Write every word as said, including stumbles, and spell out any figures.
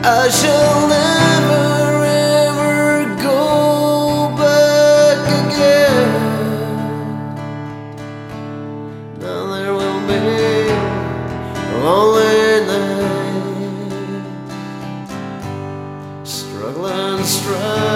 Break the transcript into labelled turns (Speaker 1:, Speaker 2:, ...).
Speaker 1: I shall never ever go back again. Now there will be a lonely night, struggling, struggling.